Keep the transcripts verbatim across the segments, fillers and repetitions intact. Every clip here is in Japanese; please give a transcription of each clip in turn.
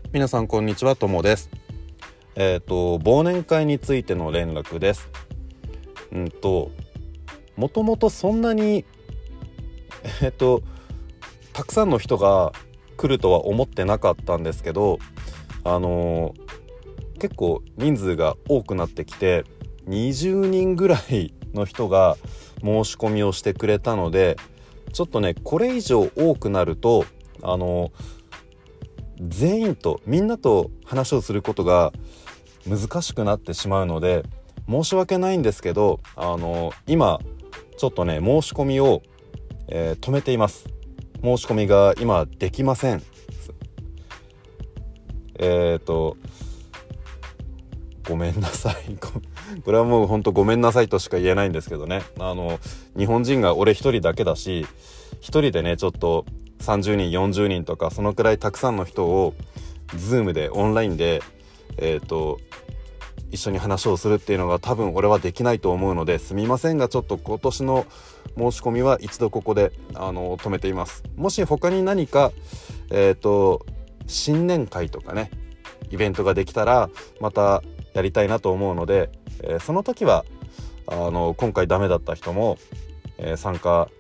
皆さんこんにちは、ともです。えっ、と忘年会についての連絡です。うんともともとそんなにえっ、とたくさんの人が来るとは思ってなかったんですけど、あのー、結構人数が多くなってきてにじゅうにんぐらいの人が申し込みをしてくれたので、ちょっとねこれ以上多くなるとあのー全員とみんなと話をすることが難しくなってしまうので申し訳ないんですけど、あの今ちょっとね申し込みを、えー止めています。申し込みが今できません。えっ、とごめんなさいこれはもう本当ごめんなさいとしか言えないんですけどね、あの日本人が俺一人だけだし、一人でねちょっとさんじゅうにんよんじゅうにんとかそのくらいたくさんの人を Zoom でオンラインで、えー、と一緒に話をするっていうのが多分俺はできないと思うので、すみませんがちょっと今年の申し込みは一度ここであの止めています。もし他に何か、えー、と新年会とかねイベントができたらまたやりたいなと思うので、えー、その時はあの今回ダメだった人も、えー参加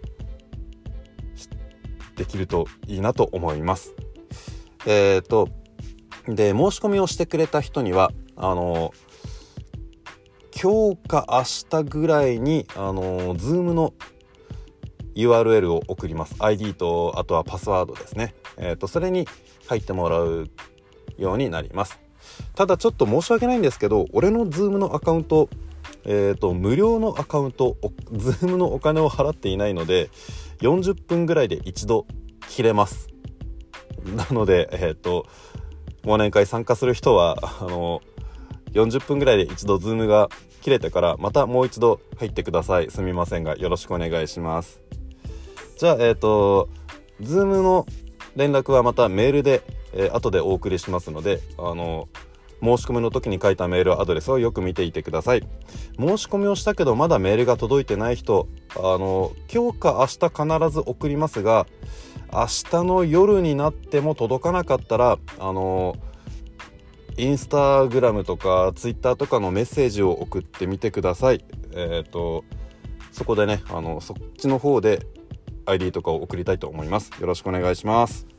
できるといいなと思います。えーとで申し込みをしてくれた人にはあの今日か明日ぐらいにあの Zoom の ユーアールエル を送ります。 アイディー とあとはパスワードですね。えーとそれに入ってもらうようになります。ただちょっと申し訳ないんですけど、俺の Zoom のアカウントえーと無料のアカウント、Zoom のお金を払っていないのでよんじゅっぷんぐらいで一度切れます。なので、えーと忘年会参加する人はあのよんじゅっぷんぐらいで一度 Zoom が切れてからまたもう一度入ってください。すみませんがよろしくお願いします。じゃあえーと Zoom の連絡はまたメールで、えー、後でお送りしますので、あの申し込みの時に書いたメールアドレスをよく見ていてください。申し込みをしたけどまだメールが届いてない人、あの今日か明日必ず送りますが、明日の夜になっても届かなかったらあのインスタグラムとかツイッターとかのメッセージを送ってみてください。えっとそこでねあのそっちの方で アイディー とかを送りたいと思います。よろしくお願いします。